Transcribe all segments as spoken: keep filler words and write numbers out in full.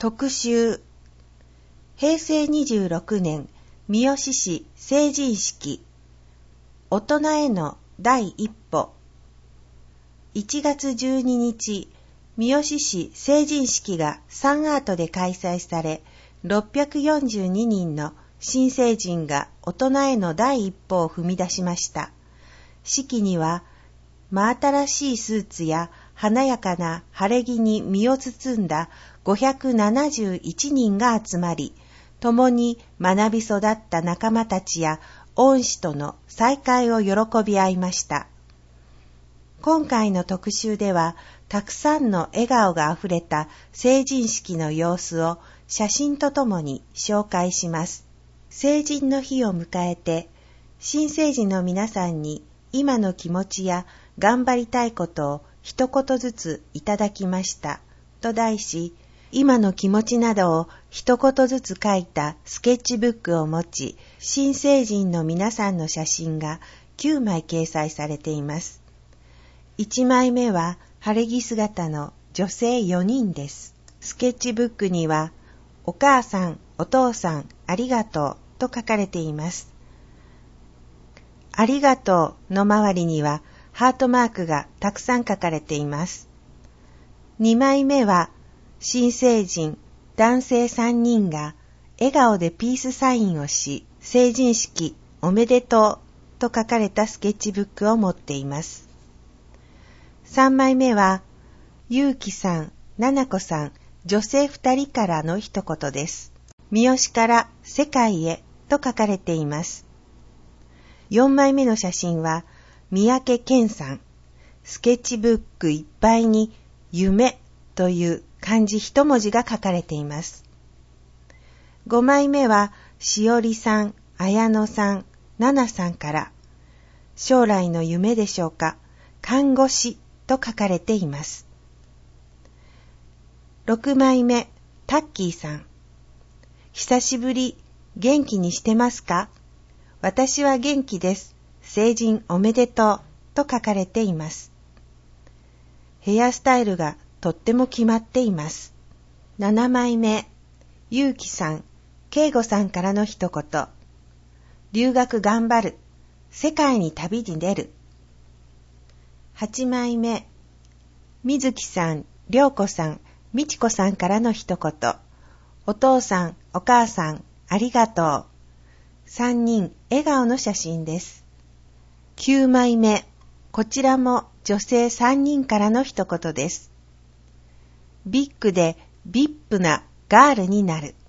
特集、へいせいにじゅうろくねん三好市成人式、大人への第一歩。いちがつじゅうににち、三好市成人式がサンアートで開催され、ろっぴゃくよんじゅうににんの新成人が大人への第一歩を踏み出しました。式には、真新しいスーツや華やかな晴れ着に身を包んだごひゃくななじゅういちにんが集まり、共に学び育った仲間たちや恩師との再会を喜び合いました。今回の特集では、たくさんの笑顔があふれた成人式の様子を写真とともに紹介します。成人の日を迎えて、新成人の皆さんに今の気持ちや頑張りたいことを一言ずついただきましたと題し、今の気持ちなどを一言ずつ書いたスケッチブックを持ち、新成人の皆さんの写真がきゅうまい掲載されています。いちまいめは晴れ着姿の女性よにんです。スケッチブックには、お母さん、お父さん、ありがとうと書かれています。ありがとうの周りにはハートマークがたくさん書かれています。にまいめは新成人男性さんにんが笑顔でピースサインをし、成人式おめでとうと書かれたスケッチブックを持っています。さんまいめはゆうきさん、ななこさん、女性ふたりからの一言です。三好から世界へと書かれています。よんまいめの写真は三宅健さん。スケッチブックいっぱいに夢という漢字一文字が書かれています。ごまいめはしおりさん、綾乃さん、ななさんから将来の夢でしょうか、看護師と書かれています。ろくまいめ、タッキーさん。久しぶり、元気にしてますか？私は元気です。成人おめでとうと書かれています。ヘアスタイルがとっても決まっています。ななまいめ、ゆうきさん、けいごさんからの一言。留学頑張る。世界に旅に出る。はちまいめ、みずきさん、りょうこさん、みちこさんからの一言。お父さん、お母さん、ありがとう。さんにん笑顔の写真です。きゅうまいめ、こちらも女性さんにんからの一言です。ビッグでビップなガールになる。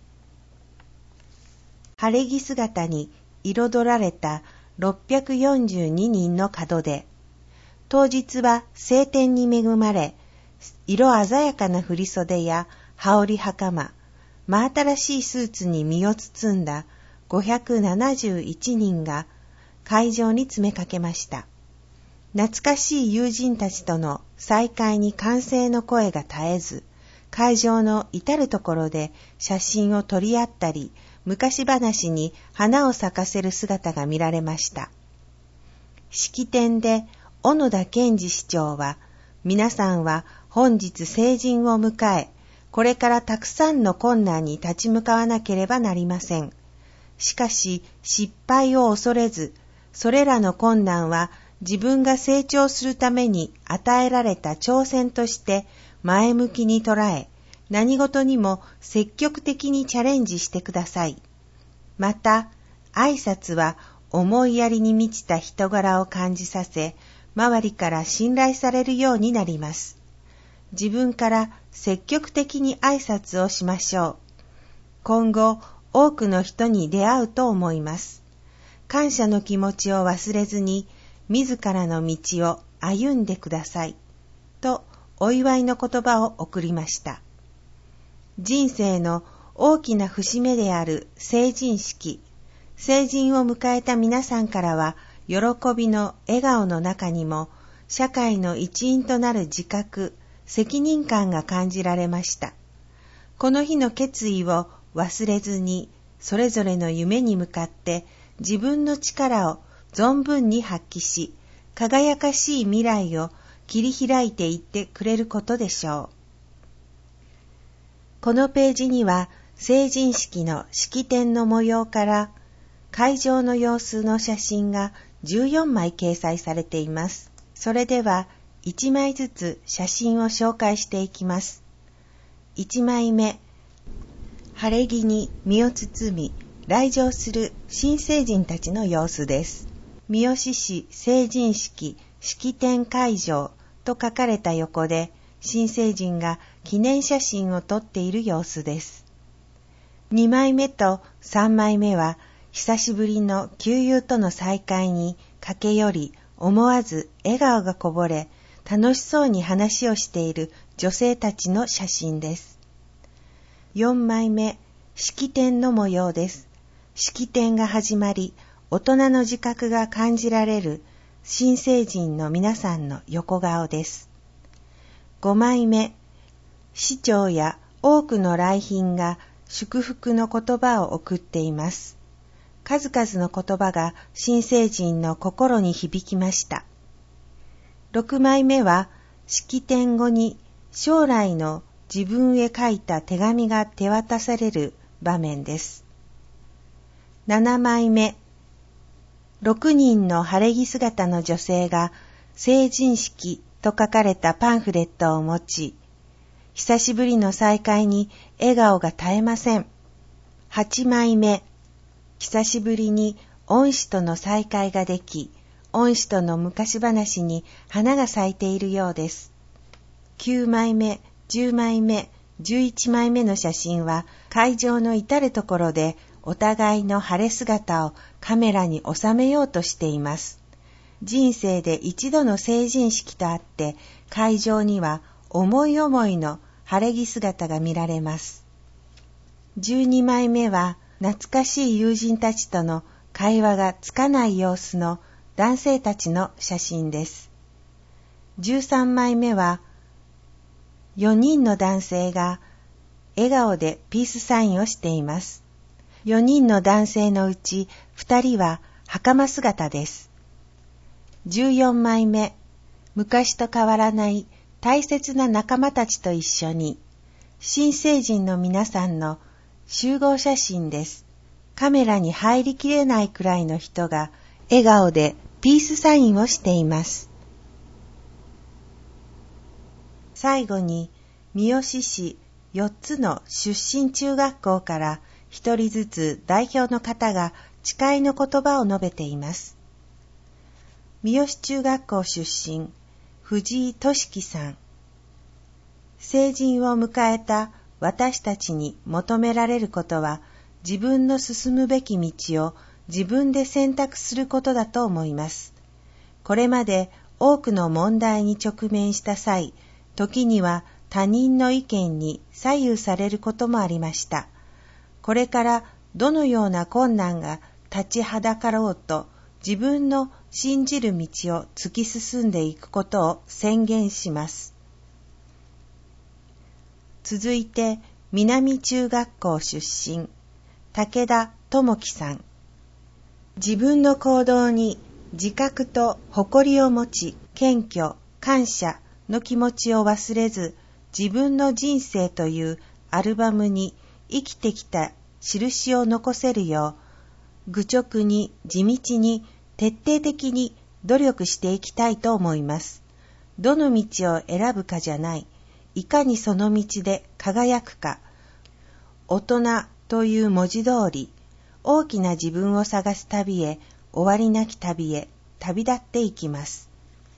晴れ着姿に彩られたろっぴゃくよんじゅうににんの門出。当日は晴天に恵まれ、色鮮やかな振袖や羽織袴、真新しいスーツに身を包んだごひゃくななじゅういちにんが会場に詰めかけました。懐かしい友人たちとの再会に歓声の声が絶えず、会場の至るところで写真を撮り合ったり、昔話に花を咲かせる姿が見られました。式典で小野田健二市長は、皆さんは本日成人を迎え、これからたくさんの困難に立ち向かわなければなりません。しかし失敗を恐れず、それらの困難は自分が成長するために与えられた挑戦として前向きに捉え、何事にも積極的にチャレンジしてください。また、挨拶は思いやりに満ちた人柄を感じさせ、周りから信頼されるようになります。自分から積極的に挨拶をしましょう。今後、多くの人に出会うと思います。感謝の気持ちを忘れずに、自らの道を歩んでください。と、お祝いの言葉を送りました。人生の大きな節目である成人式。成人を迎えた皆さんからは、喜びの笑顔の中にも、社会の一員となる自覚、責任感が感じられました。この日の決意を忘れずに、それぞれの夢に向かって自分の力を存分に発揮し、輝かしい未来を切り開いていってくれることでしょう。 このページには成人式の式典の模様から会場の様子の写真がじゅうよんまい掲載されています。それではいちまいずつ写真を紹介していきます。いちまいめ、晴れ着に身を包み来場する新成人たちの様子です。三好市成人式式典会場と書かれた横で新成人が記念写真を撮っている様子です。にまいめとさんまいめは久しぶりの旧友との再会に駆け寄り思わず笑顔がこぼれ楽しそうに話をしている女性たちの写真です。よんまいめ、式典の模様です。式典が始まり大人の自覚が感じられる新成人の皆さんの横顔です。ごまいめ、市長や多くの来賓が祝福の言葉を送っています。数々の言葉が新成人の心に響きました。ろくまいめは式典後に将来の自分へ書いた手紙が手渡される場面です。ななまいめ、ろくにんの晴れ着姿の女性が成人式と書かれたパンフレットを持ち、久しぶりの再会に笑顔が絶えません。はちまいめ、久しぶりに恩師との再会ができ、恩師との昔話に花が咲いているようです。きゅうまいめ、じゅうまいめ、じゅういちまいめの写真は会場の至るところでお互いの晴れ姿をカメラに収めようとしています。人生で一度の成人式とあって会場には思い思いの晴れ着姿が見られます。じゅうにまいめは懐かしい友人たちとの会話がつかない様子の男性たちの写真です。じゅうさんまいめはよにんの男性が笑顔でピースサインをしています。よにんの男性のうちふたりは袴姿です。じゅうよんまいめ、昔と変わらない大切な仲間たちと一緒に新成人の皆さんの集合写真です。カメラに入りきれないくらいの人が笑顔でピースサインをしています。最後に三好市よっつの出身中学校から一人ずつ代表の方が誓いの言葉を述べています。三好中学校出身藤井俊樹さん。成人を迎えた私たちに求められることは自分の進むべき道を自分で選択することだと思います。これまで多くの問題に直面した際、時には他人の意見に左右されることもありました。これからどのような困難が立ちはだかろうと、自分の信じる道を突き進んでいくことを宣言します。続いて、南中学校出身、武田智樹さん。自分の行動に自覚と誇りを持ち、謙虚、感謝の気持ちを忘れず、自分の人生というアルバムに生きてきた印を残せるよう、愚直に地道に徹底的に努力していきたいと思います。どの道を選ぶかじゃない、いかにその道で輝くか。大人という文字通り、大きな自分を探す旅へ、終わりなき旅へ旅立っていきます。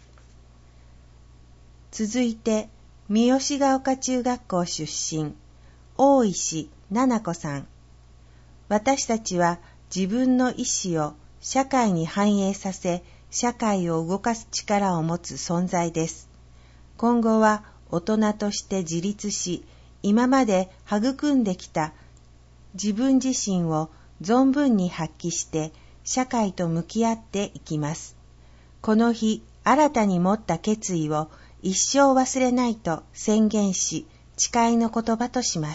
続いて、三好ヶ丘中学校出身、大石奈々子さん。私たちは自分の意志を社会に反映させ、社会を動かす力を持つ存在です。今後は大人として自立し、今まで育んできた自分自身を存分に発揮して、社会と向き合っていきます。この日、新たに持った決意を一生忘れないと宣言し、誓いの言葉とします。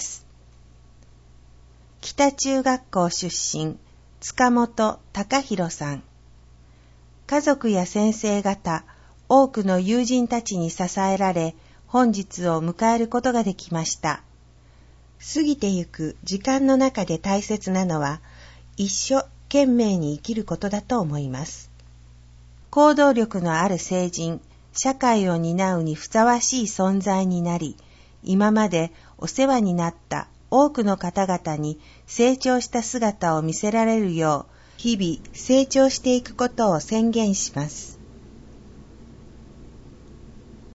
北中学校出身、塚本隆弘さん。家族や先生方、多くの友人たちに支えられ、本日を迎えることができました。 過ぎてゆく時間の中で大切なのは、一生懸命に生きることだと思います。行動力のある成人、社会を担うにふさわしい存在になり、今までお世話になった多くの方々に成長した姿を見せられるよう、日々成長していくことを宣言します。